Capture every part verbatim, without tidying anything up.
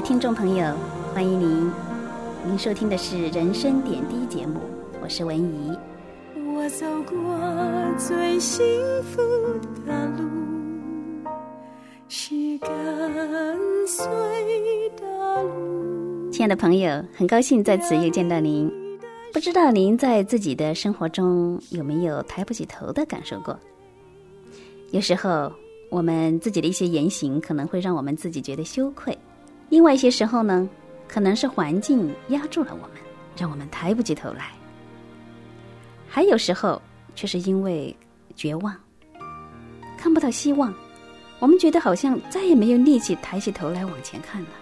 听众朋友，欢迎您，您收听的是人生点滴节目，我是文怡。 我走过最幸福的路，是跟随的路。 亲爱的朋友，很高兴在此又见到您。不知道您在自己的生活中有没有抬不起头的感受过？有时候我们自己的一些言行可能会让我们自己觉得羞愧，另外一些时候呢，可能是环境压住了我们，让我们抬不起头来。还有时候却是因为绝望，看不到希望，我们觉得好像再也没有力气抬起头来往前看了。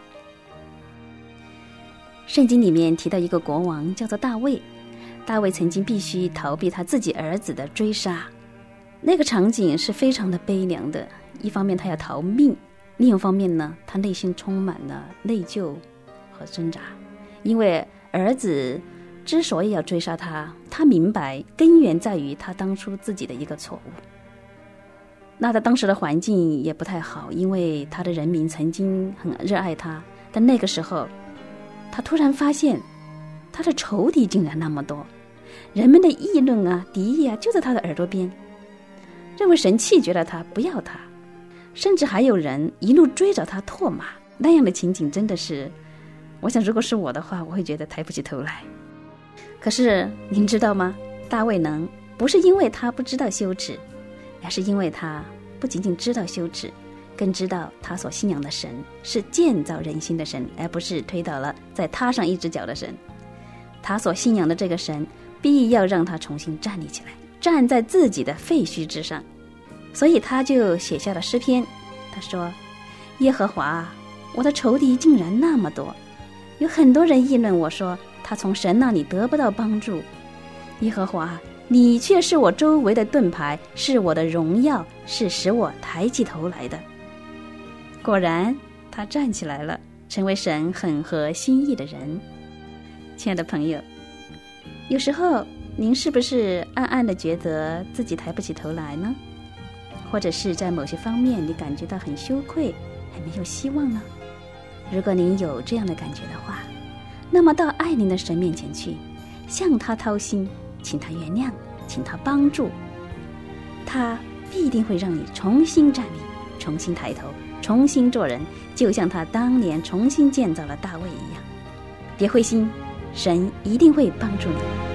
圣经里面提到一个国王叫做大卫，大卫曾经必须逃避他自己儿子的追杀，那个场景是非常的悲凉的。一方面他要逃命，另一方面呢，他内心充满了内疚和挣扎，因为儿子之所以要追杀他，他明白根源在于他当初自己的一个错误。那他当时的环境也不太好，因为他的人民曾经很热爱他，但那个时候他突然发现他的仇敌竟然那么多，人们的议论啊、敌意啊就在他的耳朵边，认为神弃绝了他，不要他，甚至还有人一路追着他唾骂。那样的情景真的是，我想如果是我的话，我会觉得抬不起头来。可是您知道吗？大卫能不是因为他不知道羞耻，而是因为他不仅仅知道羞耻，更知道他所信仰的神是建造人心的神，而不是推倒了再踏上一只脚的神。他所信仰的这个神必要让他重新站立起来，站在自己的废墟之上。所以他就写下了诗篇，他说：耶和华，我的仇敌竟然那么多，有很多人议论我说他从神那里得不到帮助。耶和华，你却是我周围的盾牌，是我的荣耀，是使我抬起头来的。果然他站起来了，成为神很合心意的人。亲爱的朋友，有时候您是不是暗暗地觉得自己抬不起头来呢？或者是在某些方面你感觉到很羞愧，很没有希望呢？如果您有这样的感觉的话，那么到爱您的神面前去，向他掏心，请他原谅，请他帮助，他必定会让你重新站立，重新抬头，重新做人，就像他当年重新建造了大卫一样。别灰心，神一定会帮助你。